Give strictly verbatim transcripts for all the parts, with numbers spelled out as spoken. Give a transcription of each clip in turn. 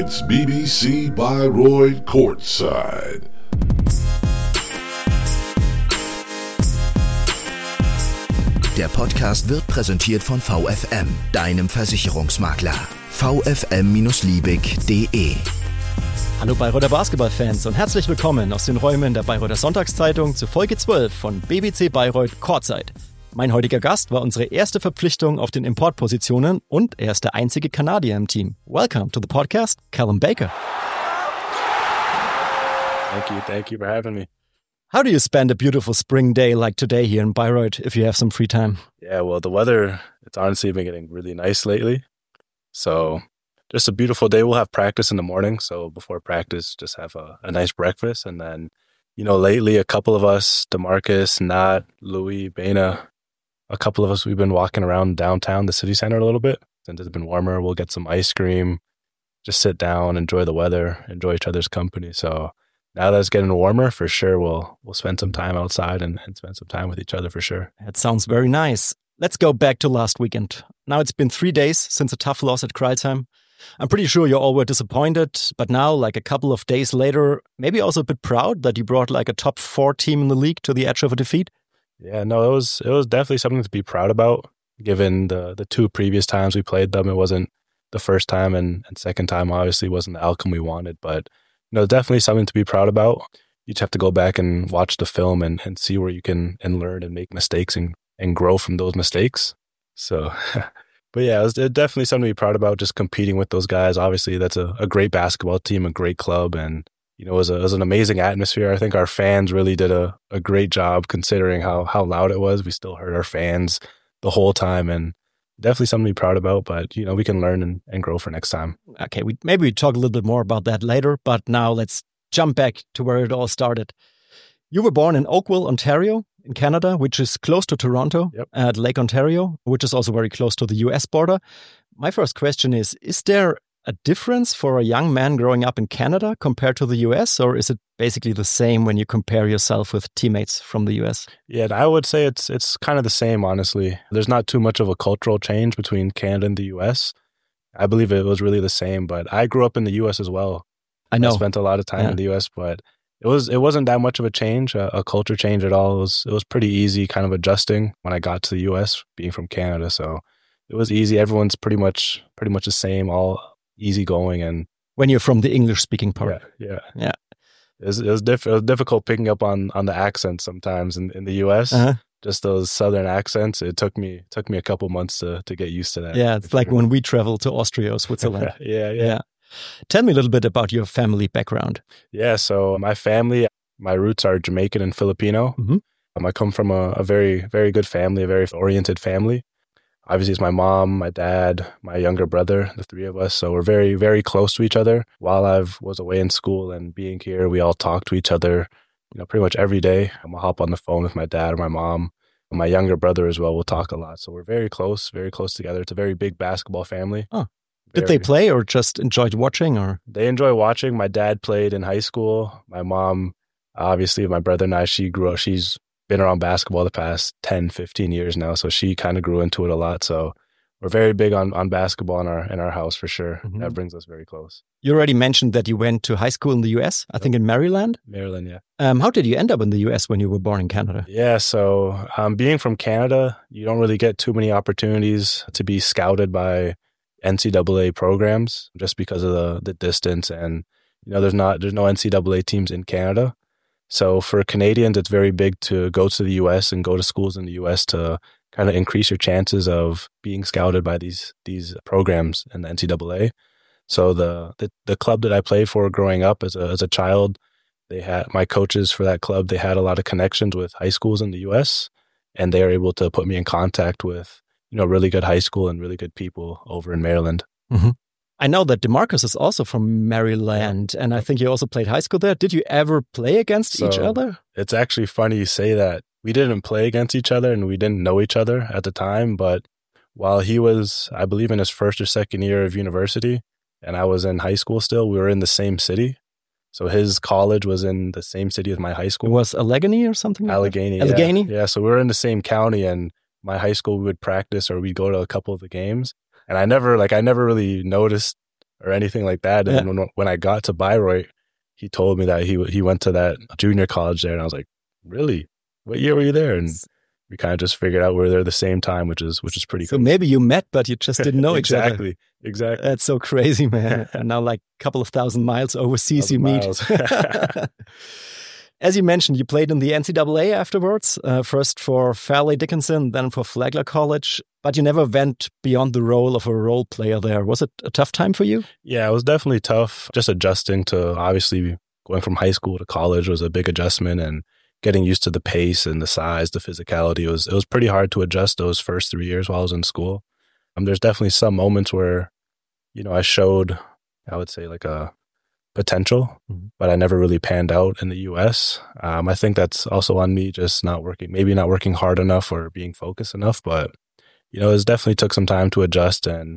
It's B B C Bayreuth Courtside. Der Podcast wird präsentiert von V F M, deinem Versicherungsmakler. v f m Bindestrich liebig punkt de Hallo Bayreuther Basketballfans und herzlich willkommen aus den Räumen der Bayreuther Sonntagszeitung zu Folge zwölf von B B C Bayreuth Courtside. Mein heutiger Gast war unsere erste Verpflichtung auf den Importpositionen und er ist der einzige Kanadier im Team. Welcome to the podcast, Callum Baker. Thank you, thank you for having me. How do you spend a beautiful spring day like today here in Bayreuth if you have some free time? Yeah, well, the weather, it's honestly been getting really nice lately. So just a beautiful day. We'll have practice in the morning. So before practice, just have a, a nice breakfast. And then, you know, lately a couple of us, DeMarcus, Nat, Louis, Bana, a couple of us, we've been walking around downtown, the city center a little bit. Since it's been warmer, we'll get some ice cream, just sit down, enjoy the weather, enjoy each other's company. So now that it's getting warmer, for sure, we'll we'll spend some time outside and, and spend some time with each other for sure. That sounds very nice. Let's go back to last weekend. Now it's been three days since a tough loss at Kreilsheim. I'm pretty sure you all were disappointed, but now, like a couple of days later, maybe also a bit proud that you brought like a top four team in the league to the edge of a defeat? Yeah, no, it was it was definitely something to be proud about. Given the the two previous times we played them, it wasn't the first time, and, and second time obviously wasn't the outcome we wanted. But you know, definitely something to be proud about. You just have to go back and watch the film and, and see where you can and learn and make mistakes and, and grow from those mistakes. So, but yeah, it was definitely something to be proud about. Just competing with those guys. Obviously, that's a, a great basketball team, a great club, and you know, it was, a, it was an amazing atmosphere. I think our fans really did a, a great job considering how, how loud it was. We still heard our fans the whole time, and definitely something to be proud about, but, you know, we can learn and, and grow for next time. Okay, we maybe we talk a little bit more about that later, but now let's jump back to where it all started. You were born in Oakville, Ontario, in Canada, which is close to Toronto, yep, at Lake Ontario, which is also very close to the U S border. My first question is, is there a difference for a young man growing up in Canada compared to the U S, or is it basically the same when you compare yourself with teammates from the U S? Yeah, I would say it's it's kind of the same, honestly. There's not too much of a cultural change between Canada and the U S. I believe it was really the same, but I grew up in the U S as well. I know. I spent a lot of time yeah. in the U S, but it was it wasn't that much of a change, a, a culture change at all. It was it was pretty easy kind of adjusting when I got to the U S being from Canada. So it was easy. Everyone's pretty much pretty much the same, all easygoing. And when you're from the English speaking part. Yeah. Yeah. yeah. It was, it, was diff- it was difficult picking up on, on the accents sometimes in, in the U S. Uh-huh. Just those southern accents. It took me took me a couple months to, to get used to that. Yeah, it's like when we travel to Austria or Switzerland. yeah, yeah. Yeah. Tell me a little bit about your family background. Yeah, so my family, my roots are Jamaican and Filipino. Mm-hmm. Um, I come from a, a very, very good family, a very oriented family. Obviously, it's my mom, my dad, my younger brother, the three of us. So we're very, very close to each other. While I was away in school and being here, we all talk to each other, you know, pretty much every day. I'm gonna hop on the phone with my dad or my mom. And my younger brother as well, we'll talk a lot. So we're very close, very close together. It's a very big basketball family. Oh. Very, Did they play or just enjoyed watching? Or they enjoy watching. My dad played in high school. My mom, obviously, my brother and I, she grew up, she's been around basketball the past ten, fifteen years now. So she kind of grew into it a lot. So we're very big on, on basketball in our in our house for sure. Mm-hmm. That brings us very close. You already mentioned that you went to high school in the U S, I think in Maryland. Maryland, yeah. Um, how did you end up in the U S when you were born in Canada? Yeah, so um, being from Canada, you don't really get too many opportunities to be scouted by N C double A programs just because of the the distance, and you know there's not there's no N C double A teams in Canada. So for Canadians, it's very big to go to the U S and go to schools in the U S to kind of increase your chances of being scouted by these these programs in the N C double A. So the, the the club that I played for growing up as a as a child, they had my coaches for that club. They had a lot of connections with high schools in the U S, and they were able to put me in contact with you know really good high school and really good people over in Maryland. Mm-hmm. I know that DeMarcus is also from Maryland, and I think you also played high school there. Did you ever play against so each other? It's actually funny you say that. We didn't play against each other, and we didn't know each other at the time. But while he was, I believe, in his first or second year of university, and I was in high school still, we were in the same city. So his college was in the same city as my high school. It was Allegheny or something like Allegheny. that? Allegheny? Yeah. yeah, so we were in the same county, and my high school, we would practice or we'd go to a couple of the games. And I never, like, I never really noticed or anything like that. And Yeah. then when, when I got to Bayreuth, he told me that he he went to that junior college there, and I was like, really? What year were you there? And we kind of just figured out we were there at the same time, which is which is pretty So cool. maybe you met, but you just didn't know each other. Exactly. Exactly. That's so crazy, man. And now like a couple of thousand miles overseas you Thousand meet. miles. As you mentioned, you played in the N C double A afterwards, uh, first for Fairleigh Dickinson, then for Flagler College, but you never went beyond the role of a role player there. Was it a tough time for you? Yeah, it was definitely tough. Just adjusting to, obviously, going from high school to college was a big adjustment, and getting used to the pace and the size, the physicality. It was, it was pretty hard to adjust those first three years while I was in school. Um, there's definitely some moments where, you know, I showed, I would say, like a potential, mm-hmm. but I never really panned out in the U S. Um, I think that's also on me, just not working, maybe not working hard enough or being focused enough. But, you know, it definitely took some time to adjust. And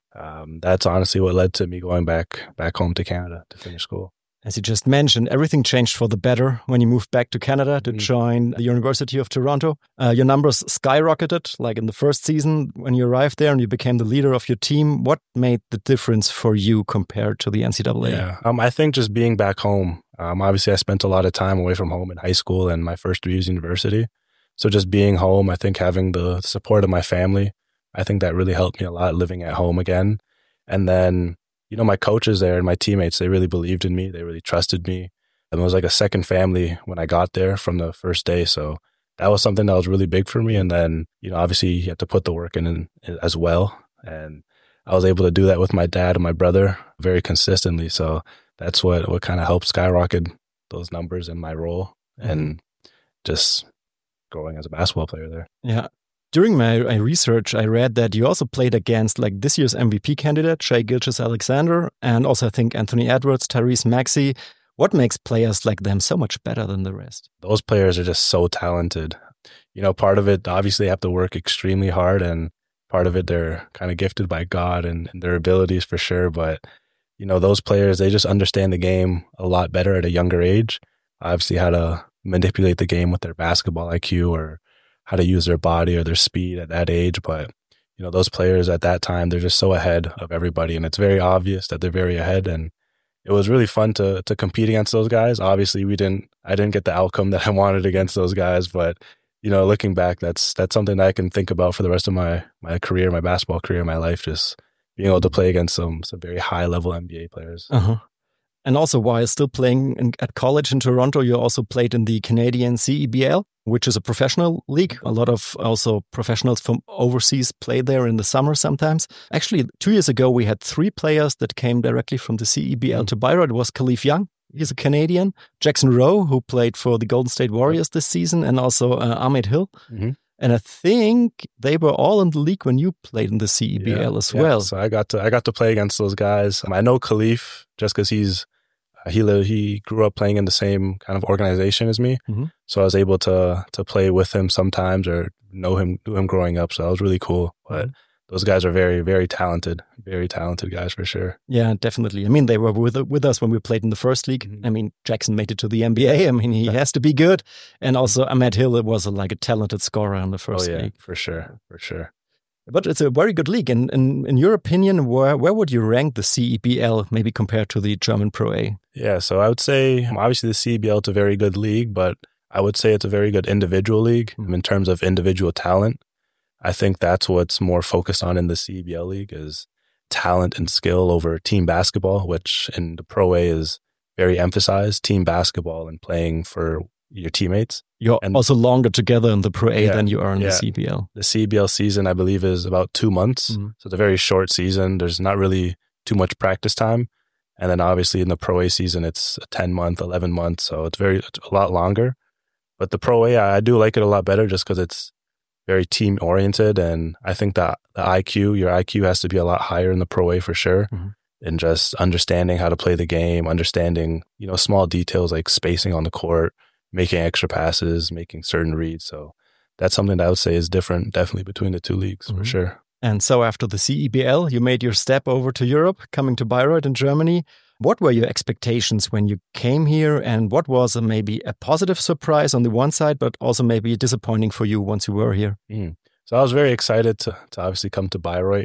um, that's honestly what led to me going back back home to Canada to finish school. As you just mentioned, everything changed for the better when you moved back to Canada to mm-hmm. join the University of Toronto. Uh, your numbers skyrocketed, like in the first season when you arrived there and you became the leader of your team. What made the difference for you compared to the N C double A? Yeah, um, I think just being back home. Um, obviously, I spent a lot of time away from home in high school and my first two years university. So just being home, I think having the support of my family, I think that really helped me a lot living at home again. And then, you know, my coaches there and my teammates, they really believed in me. They really trusted me. And it was like a second family when I got there from the first day. So that was something that was really big for me. And then, you know, obviously you have to put the work in, in, in as well. And I was able to do that with my dad and my brother very consistently. So that's what, what kind of helped skyrocket those numbers in my role mm-hmm. and just growing as a basketball player there. Yeah. During my, my research, I read that you also played against like this year's M V P candidate, Shai Gilgeous-Alexander, and also I think Anthony Edwards, Tyrese Maxey. What makes players like them so much better than the rest? Those players are just so talented. You know, part of it, obviously, they have to work extremely hard, and part of it, they're kind of gifted by God and, and their abilities for sure. But, you know, those players, they just understand the game a lot better at a younger age. Obviously, how to manipulate the game with their basketball I Q or how to use their body or their speed at that age. But, you know, those players at that time, they're just so ahead of everybody. And it's very obvious that they're very ahead. And it was really fun to to compete against those guys. Obviously, we didn't, I didn't get the outcome that I wanted against those guys. But, you know, looking back, that's that's something that I can think about for the rest of my, my career, my basketball career, my life, just being able to play against some, some very high level N B A players. Uh-huh. And also, while still playing in, at college in Toronto, you also played in the Canadian C E B L, which is a professional league. A lot of also professionals from overseas play there in the summer sometimes. Actually, two years ago, we had three players that came directly from the C E B L mm-hmm. to Bayreuth. It was Khalif Young. He's a Canadian. Jackson Rowe, who played for the Golden State Warriors this season, and also uh, Ahmed Hill. Mm-hmm. And I think they were all in the league when you played in the C E B L yeah, as yeah. well. So I got to I got to play against those guys. Um, I know Khalif just because he's He he grew up playing in the same kind of organization as me, mm-hmm. so I was able to to play with him sometimes or know him know him growing up. So that was really cool. But mm-hmm. those guys are very very talented, very talented guys for sure. Yeah, definitely. I mean, they were with with us when we played in the first league. Mm-hmm. I mean, Jackson made it to the N B A. I mean, he has to be good. And also, Ahmed Hill was a, like a talented scorer in the first oh, yeah, league for sure, for sure. But it's a very good league. And in, in your opinion, where where would you rank the C E B L maybe compared to the German Pro A? Yeah, so I would say obviously the C E B L is a very good league, but I would say it's a very good individual league mm-hmm. in terms of individual talent. I think that's what's more focused on in the C E B L league is talent and skill over team basketball, which in the Pro A is very emphasized, team basketball and playing for your teammates. You're and, also longer together in the Pro A yeah, than you are in yeah. the C E B L. The C E B L season, I believe, is about two months. Mm-hmm. So it's a very short season. There's not really too much practice time. And then obviously in the Pro A season, it's a ten month, eleven months. So it's very it's a lot longer. But the Pro A, I do like it a lot better just because it's very team oriented. And I think that the I Q, your I Q has to be a lot higher in the Pro A for sure. Mm-hmm. And just understanding how to play the game, understanding, you know, small details like spacing on the court, making extra passes, making certain reads. So that's something that I would say is different definitely between the two leagues mm-hmm. for sure. And so after the C E B L, you made your step over to Europe, coming to Bayreuth in Germany. What were your expectations when you came here, and what was a, maybe a positive surprise on the one side, but also maybe disappointing for you once you were here? Mm. So I was very excited to, to obviously come to Bayreuth.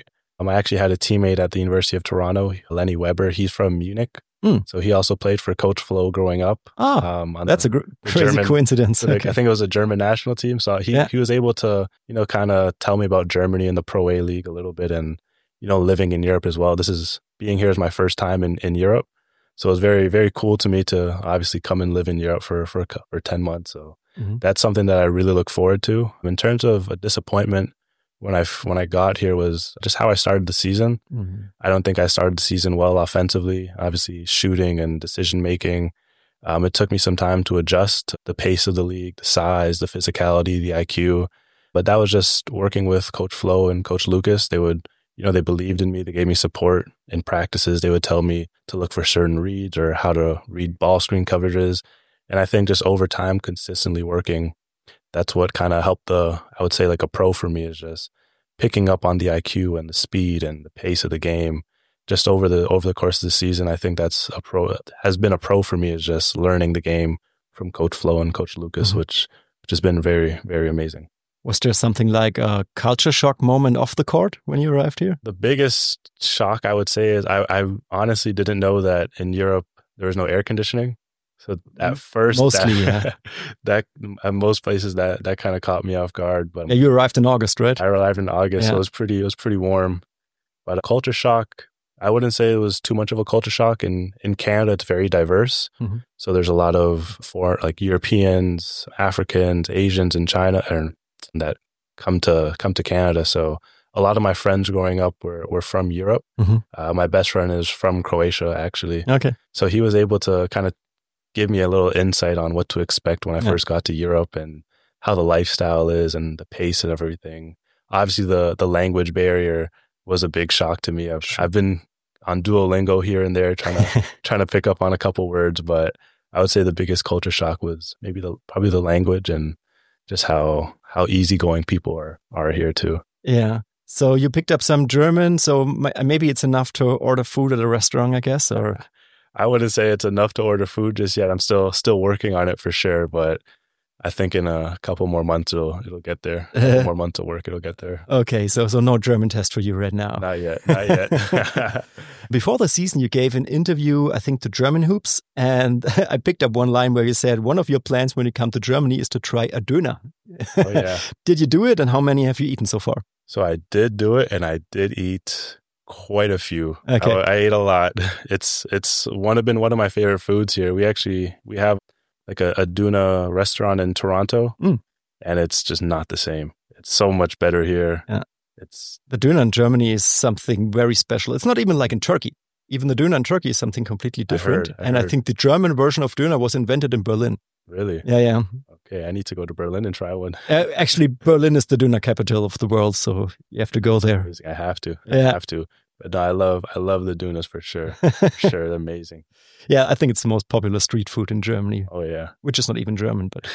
Um, I actually had a teammate at the University of Toronto, Lenny Weber. He's from Munich. Mm. So he also played for Coach Flo growing up. Oh, um, on that's the, a gr- crazy German, coincidence. so Okay. I think it was a German national team. So he, yeah. he was able to, you know, kind of tell me about Germany and the Pro A League a little bit and, you know, living in Europe as well. This is, being here is my first time in, in Europe. So it was very, very cool to me to obviously come and live in Europe for, for, for ten months. So mm-hmm. that's something that I really look forward to. In terms of a disappointment, when I, when I got here was just how I started the season. Mm-hmm. I don't think I started the season well offensively, obviously shooting and decision making. Um, it took me some time to adjust the pace of the league, the size, the physicality, the I Q. But that was just working with Coach Flo and Coach Lucas. They would, you know, they believed in me. They gave me support in practices. They would tell me to look for certain reads or how to read ball screen coverages. And I think just over time, consistently working, that's what kind of helped the, I would say like a pro for me is just picking up on the I Q and the speed and the pace of the game. Just over the over the course of the season, I think that's a pro, has been a pro for me is just learning the game from Coach Flo and Coach Lucas, mm-hmm. which, which has been very, very amazing. Was there something like a culture shock moment off the court when you arrived here? The biggest shock, I would say, is I, I honestly didn't know that in Europe there was no air conditioning. So at first, mostly, that, yeah. that at most places that that kind of caught me off guard. But yeah, you arrived in August, right? I arrived in August, yeah. so it was pretty. It was pretty warm. But a culture shock, I wouldn't say it was too much of a culture shock. In in Canada, it's very diverse. Mm-hmm. So there's a lot of for like Europeans, Africans, Asians, and China, and that come to come to Canada. So a lot of my friends growing up were were from Europe. Mm-hmm. Uh, my best friend is from Croatia, actually. Okay. So he was able to kind of give me a little insight on what to expect when I yeah. first got to Europe and how the lifestyle is and the pace and everything. Obviously, the the language barrier was a big shock to me. I've, I've been on Duolingo here and there trying to trying to pick up on a couple words, but I would say the biggest culture shock was maybe the probably the language and just how how easygoing people are are here too. Yeah. So you picked up some German. So maybe it's enough to order food at a restaurant, I guess, or. I wouldn't say it's enough to order food just yet. I'm still still working on it for sure, but I think in a couple more months it'll it'll get there. A couple more months of work, it'll get there. Okay, so so no German test for you right now. Not yet, not yet. Before the season, you gave an interview, I think, to German Hoops, and I picked up one line where you said one of your plans when you come to Germany is to try a döner. Oh yeah. Did you do it, and how many have you eaten so far? So I did do it, and I did eat quite a few. Okay. I, I ate a lot. It's it's one have been one of my favorite foods here. We actually we have like a, a Duna restaurant in Toronto, mm. and it's just not the same. It's so much better here. Yeah. It's the Döner in Germany is something very special. It's not even like in Turkey. Even the Döner in Turkey is something completely different. I heard, I and heard. I think the German version of Döner was invented in Berlin. Really? Yeah, yeah. Okay, I need to go to Berlin and try one. uh, actually, Berlin is the Döner capital of the world, so you have to go there. I have to. I yeah. have to. But no, I love I love the Dunas for sure. For sure, they're amazing. Yeah, I think it's the most popular street food in Germany. Oh yeah, which is not even German, but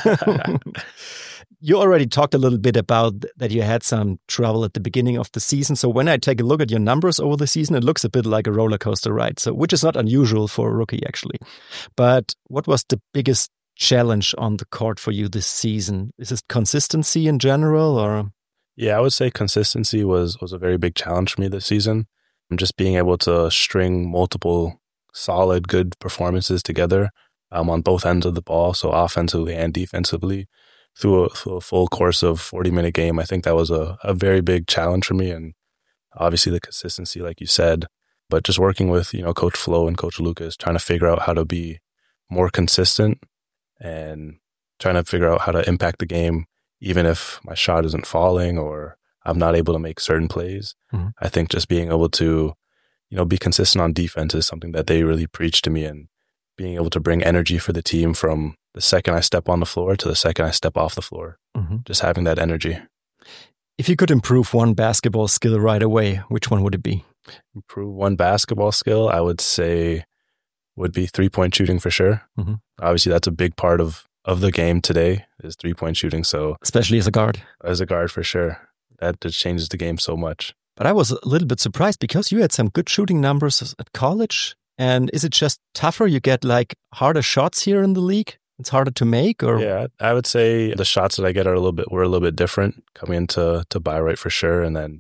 you already talked a little bit about that you had some trouble at the beginning of the season. So when I take a look at your numbers over the season, it looks a bit like a roller coaster ride. So which is not unusual for a rookie actually. But what was the biggest challenge on the court for you this season? Is it consistency in general, or? Yeah, I would say consistency was was a very big challenge for me this season. And just being able to string multiple solid, good performances together um, on both ends of the ball, so offensively and defensively, through a, through a full course of forty-minute game. I think that was a, a very big challenge for me, and obviously the consistency, like you said, but just working with, you know, Coach Flo and Coach Lucas, trying to figure out how to be more consistent and trying to figure out how to impact the game, even if my shot isn't falling or I'm not able to make certain plays. Mm-hmm. I think just being able to, you know, be consistent on defense is something that they really preach to me, and being able to bring energy for the team from the second I step on the floor to the second I step off the floor. Mm-hmm. Just having that energy. If you could improve one basketball skill right away, which one would it be? Improve one basketball skill, I would say would be three-point shooting for sure. Mm-hmm. Obviously, that's a big part of, of the game today is three-point shooting. So especially as a guard. As a guard, for sure. That just changes the game so much. But I was a little bit surprised because you had some good shooting numbers at college. And is it just tougher? You get like harder shots here in the league? It's harder to make, or? Yeah, I would say the shots that I get are a little bit, were a little bit different coming into to Bayreuth for sure. And then,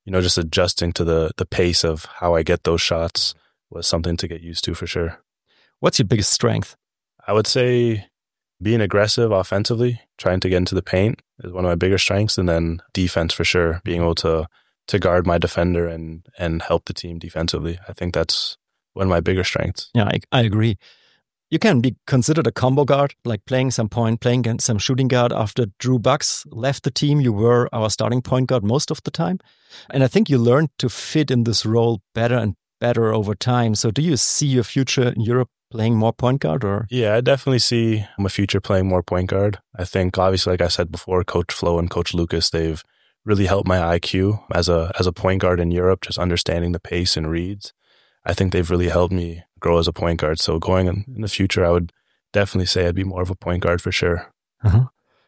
you know, just adjusting to the the pace of how I get those shots was something to get used to for sure. What's your biggest strength? I would say being aggressive offensively, trying to get into the paint is one of my bigger strengths, and then defense for sure, being able to to guard my defender and and help the team defensively. I think that's one of my bigger strengths. Yeah, I, I agree. You can be considered a combo guard, like playing some point, playing against some shooting guard. After Drew Bucks left the team, you were our starting point guard most of the time. And I think you learned to fit in this role better and better over time. So do you see your future in Europe playing more point guard? Or Yeah, I definitely see my future playing more point guard. I think, obviously, like I said before, Coach Flo and Coach Lucas, they've really helped my I Q as a as a point guard in Europe, just understanding the pace and reads. I think they've really helped me grow as a point guard. So going in, in the future, I would definitely say I'd be more of a point guard for sure. Uh-huh.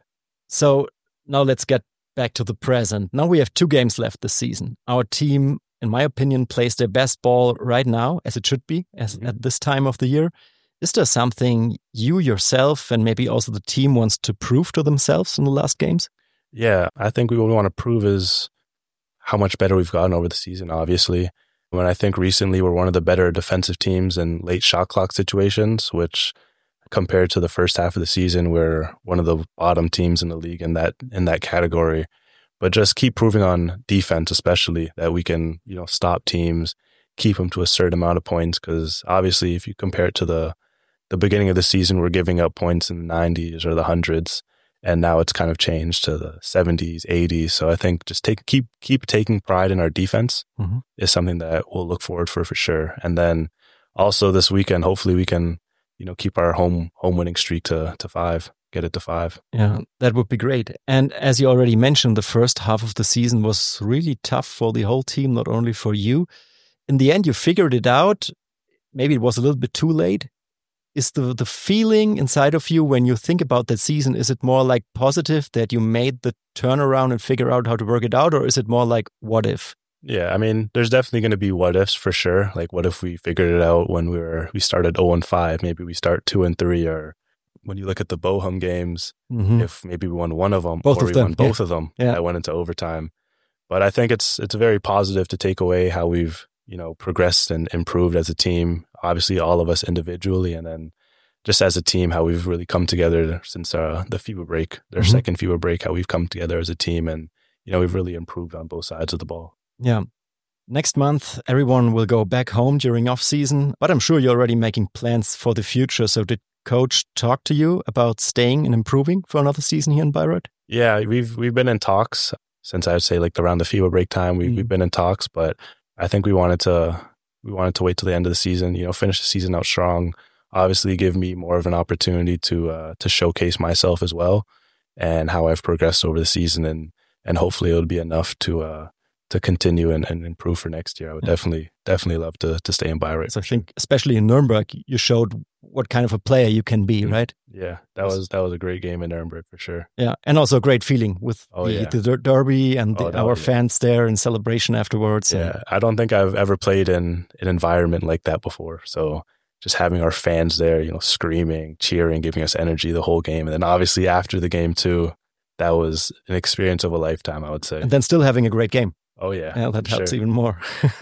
So now let's get back to the present. Now we have two games left this season. Our team, in my opinion, plays their best ball right now, as it should be, as mm-hmm. at this time of the year. Is there something you yourself and maybe also the team wants to prove to themselves in the last games? Yeah, I think what we want to prove is how much better we've gotten over the season, obviously. When I think recently we're one of the better defensive teams in late shot clock situations, which compared to the first half of the season, we're one of the bottom teams in the league in that in that category. But just keep proving on defense, especially, that we can, you know, stop teams, keep them to a certain amount of points. Because obviously, if you compare it to the the beginning of the season, we're giving up points in the nineties or the hundreds. And now it's kind of changed to the seventies, eighties. So I think just take keep keep taking pride in our defense mm-hmm. is something that we'll look forward for for sure. And then also this weekend, hopefully we can, you know, keep our home home winning streak to to five, get it to five. Yeah, that would be great. And as you already mentioned, the first half of the season was really tough for the whole team, not only for you. In the end, you figured it out. Maybe it was a little bit too late. Is the, the feeling inside of you when you think about that season, is it more like positive that you made the turnaround and figure out how to work it out? Or is it more like, what if? Yeah, I mean, there's definitely going to be what ifs for sure. Like, what if we figured it out when we were we started oh and five? Maybe we start two and three. Or when you look at the Bochum games, mm-hmm. if maybe we won one of them, both or of we them. won both yeah. of them yeah. that went into overtime. But I think it's it's very positive to take away how we've, you know, progressed and improved as a team. Obviously, all of us individually, and then just as a team, how we've really come together since uh, the FIBA break, their mm-hmm. second FIBA break, how we've come together as a team. And, you know, we've really improved on both sides of the ball. Yeah. Next month, everyone will go back home during off season, but I'm sure you're already making plans for the future. So did coach talk to you about staying and improving for another season here in Bayreuth? Yeah, we've we've been in talks since I would say like around the FIBA break time. We, mm-hmm. We've been in talks, but I think we wanted to we wanted to wait till the end of the season, you know, finish the season out strong. Obviously give me more of an opportunity to uh, to showcase myself as well and how I've progressed over the season, and and hopefully it'll be enough to uh, to continue and, and improve for next year. I would yeah. definitely definitely love to to stay in Bayreuth. So I think especially in Nuremberg, you showed what kind of a player you can be, right? Yeah, that was that was a great game in Nuremberg for sure. Yeah, and also a great feeling with oh, the, yeah. the derby and the, oh, our yeah. fans there in celebration afterwards. Yeah, and, I don't think I've ever played in an environment like that before. So just having our fans there, you know, screaming, cheering, giving us energy the whole game. And then obviously after the game too, that was an experience of a lifetime, I would say. And then still having a great game. Oh, yeah. Yeah, that helps sure. even more.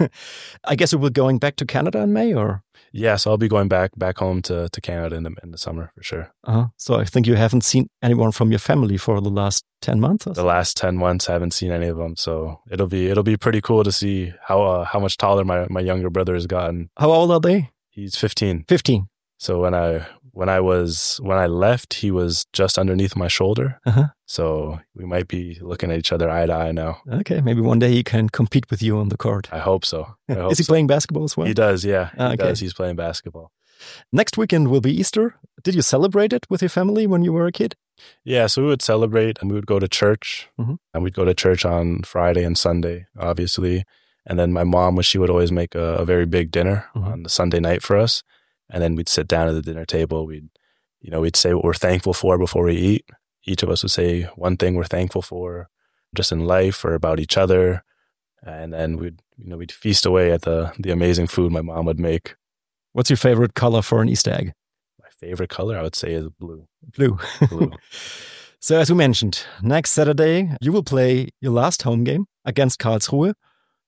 I guess you will going back to Canada in May, or? Yeah, so I'll be going back back home to, to Canada in the in the summer for sure. Uh-huh. So I think you haven't seen anyone from your family for the last ten months? Or so? The last ten months, I haven't seen any of them. So it'll be it'll be pretty cool to see how uh, how much taller my, my younger brother has gotten. How old are they? He's fifteen. fifteen. So when I when I was when I left, he was just underneath my shoulder. Uh-huh. So we might be looking at each other eye to eye now. Okay, maybe one day he can compete with you on the court. I hope so. I hope Is he so. playing basketball as well? He does, yeah. He ah, okay. does. He's playing basketball. Next weekend will be Easter. Did you celebrate it with your family when you were a kid? Yeah, so we would celebrate and we would go to church. Mm-hmm. And we'd go to church on Friday and Sunday, obviously. And then my mom, she would always make a, a very big dinner mm-hmm. on the Sunday night for us. And then we'd sit down at the dinner table. We'd, you know, we'd say what we're thankful for before we eat. Each of us would say one thing we're thankful for, just in life or about each other. And then we'd, you know, we'd feast away at the the amazing food my mom would make. What's your favorite color for an Easter egg? My favorite color, I would say, is blue. Blue. Blue. So as we mentioned, next Saturday you will play your last home game against Karlsruhe.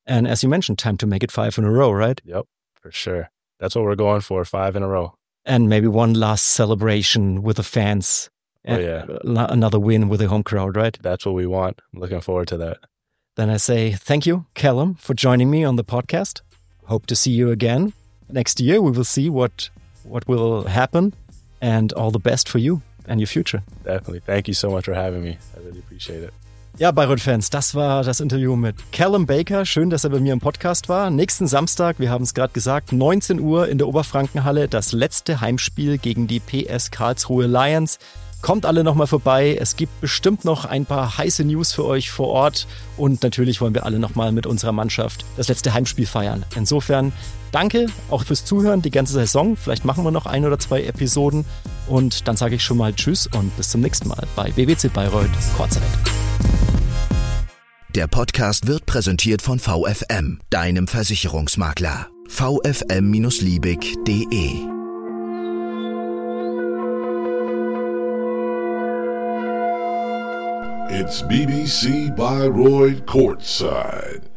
And as you mentioned, time to make it five in a row, right? Yep, for sure. That's what we're going for, five in a row. And maybe one last celebration with the fans. Oh, yeah. Another win with the home crowd, right? That's what we want. I'm looking forward to that. Then I say thank you, Callum, for joining me on the podcast. Hope to see you again. Next year, we will see what what will happen, and all the best for you and your future. Definitely. Thank you so much for having me. I really appreciate it. Ja, Bayreuth-Fans, das war das Interview mit Callum Baker. Schön, dass er bei mir im Podcast war. Nächsten Samstag, wir haben es gerade gesagt, neunzehn Uhr in der Oberfrankenhalle, das letzte Heimspiel gegen die P S Karlsruhe Lions. Kommt alle nochmal vorbei. Es gibt bestimmt noch ein paar heiße News für euch vor Ort. Und natürlich wollen wir alle nochmal mit unserer Mannschaft das letzte Heimspiel feiern. Insofern danke auch fürs Zuhören die ganze Saison. Vielleicht machen wir noch ein oder zwei Episoden. Und dann sage ich schon mal Tschüss und bis zum nächsten Mal bei B B C Bayreuth Chorzeit. Der Podcast wird präsentiert von V F M, deinem Versicherungsmakler. v f m Bindestrich liebig Punkt d e It's B B C Bayreuth Courtside.